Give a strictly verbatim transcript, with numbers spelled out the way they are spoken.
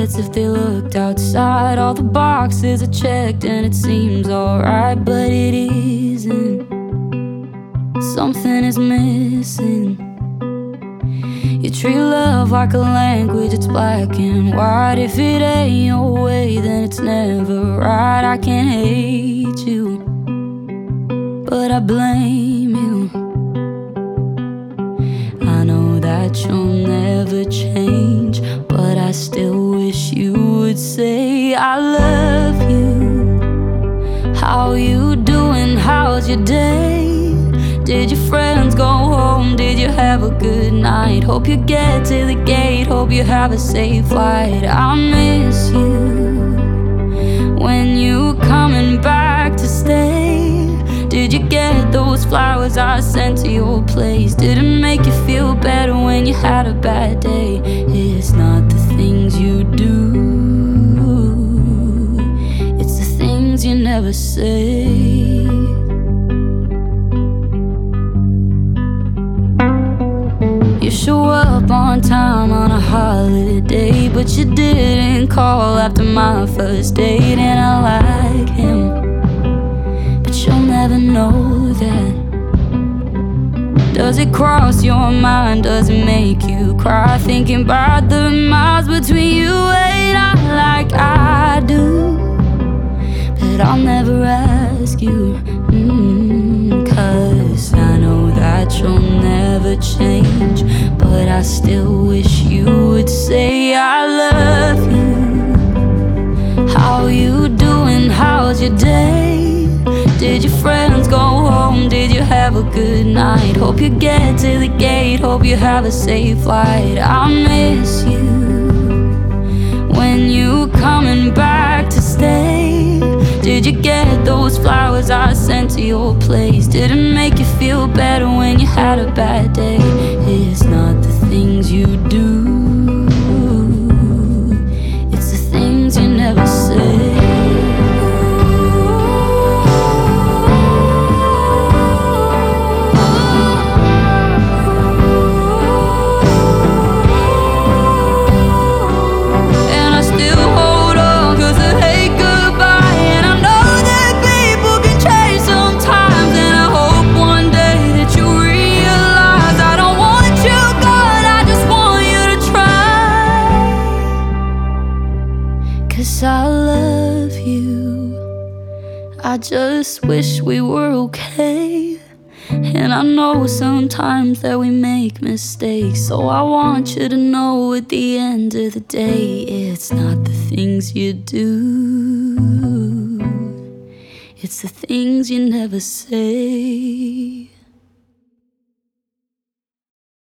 regrets if they looked outside. All the boxes are checked and it seems alright, but it isn't. Something is missing. You treat love like a language, it's black and white. If it ain't your way, then it's never right. I can't hate you, but I blame you. I know that you'll never change, but I still wish you would say I love you. How you doing? How's your day? Did your friends go home? Did you have a good night? Hope you get to the gate, hope you have a safe flight. I miss you. When you coming back to stay? Did you get those flowers I sent to your place? Did it make you feel better when you had a bad day? It's not the things you do, it's the things you never say. You show up on time on a holiday, but you didn't call after my first date. And I like him, but you'll never know that. Does it cross your mind? Does it make you cry? Thinking about the miles between you and I, like I do. But I'll never ask you, mm, cause I know that you'll never change. But I still wish you would say I love you. How you doing? How's your day? Did your friends go home? Did you have a good night? Hope you get to the gate, hope you have a safe flight. I miss you. When you coming back to stay? Did you get those flowers I sent to your place? Did it make you feel better when you had a bad day? It's not the things you do, it's the things you never say. Cause I love you. I just wish we were okay. And I know sometimes that we make mistakes, so I want you to know at the end of the day, it's not the things you do, it's the things you never say.